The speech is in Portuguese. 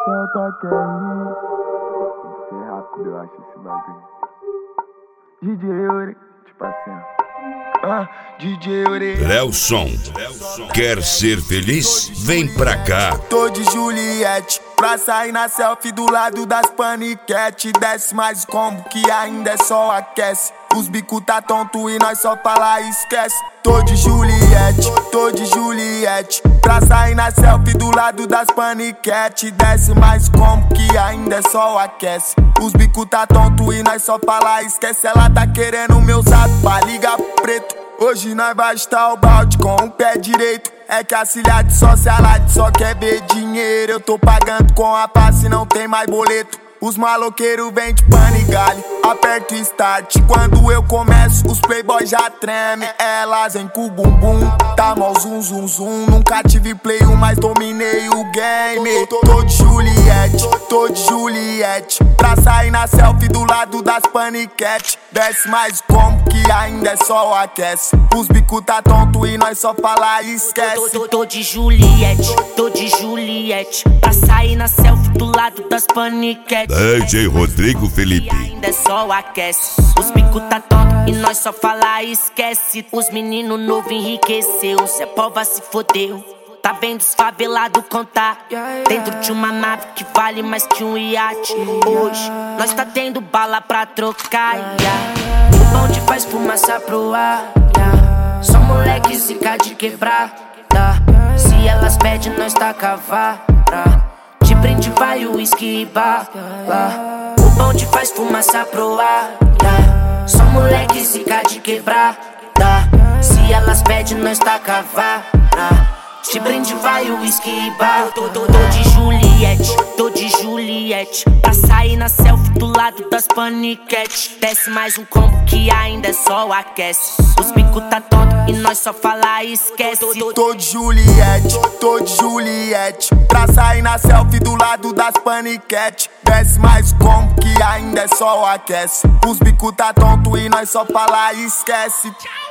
solta quer rir. Tem que ser rápido, eu acho, esse bagulho. DJ Uri, tipo assim, DJ Uri. Lelson, quer ser feliz? Vem pra cá. Tô de Juliette, pra sair na selfie do lado das paniquete. Desce mais combo que ainda é só aquece. Os bico tá tonto e nós só fala e esquece. Tô de Juliette, pra sair na selfie do lado das paniquete. Desce mais combo que ainda é só aquece. Os bico tá tonto e nós só fala e esquece. Ela tá querendo meu zap pra ligar preto. Hoje nós vai estar o balde com o pé direito. É que a cilha de socialite só quer ver dinheiro. Eu tô pagando com a face, não tem mais boleto. Os maloqueiros vêm de panigalho, aperto o start. Quando eu começo, os playboys já tremem. Elas vêm com o bumbum, tá mó zum zum zum. Nunca tive play, mas dominei o game. Tô de Juliette, pra sair na selfie do lado das paniquete. Desce mais combo que ainda é só aquece. Os bico tá tonto e nós só fala e esquece. Tô de Juliette, pra sair na selfie do lado das paniquete. DJ Rodrigo Felipe. Ainda é só aquece. Os bico tá tonto e nós só fala e esquece. Os menino novo enriqueceu, Zé Pova se fodeu. Tá vendo os favelados contar dentro de uma nave que vale mais que um iate. Hoje nós tá tendo bala pra trocar. O bonde faz fumaça pro ar. Só moleque zica de quebrar. Se elas pedem, nós tá cavara. De brinde vai o uísque e bala. O bonde faz fumaça pro ar. Só moleque zica de quebrar. Se elas pedem, nós tá cavara. De brinde vai o uísque e bala. Tô de Juliette, pra sair na selfie do lado das paniquete. Desce mais um combo que ainda é só aquece. Os bico tá tonto e nós só fala e esquece. Tô de Juliette, pra sair na selfie do lado das paniquete. Desce mais combo que ainda é só aquece. Os bico tá tonto e nós só fala e esquece.